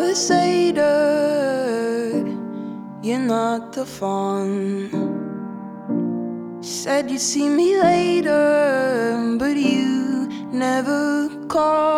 crusader, you're not the fun. Said you'd see me later, but you never called.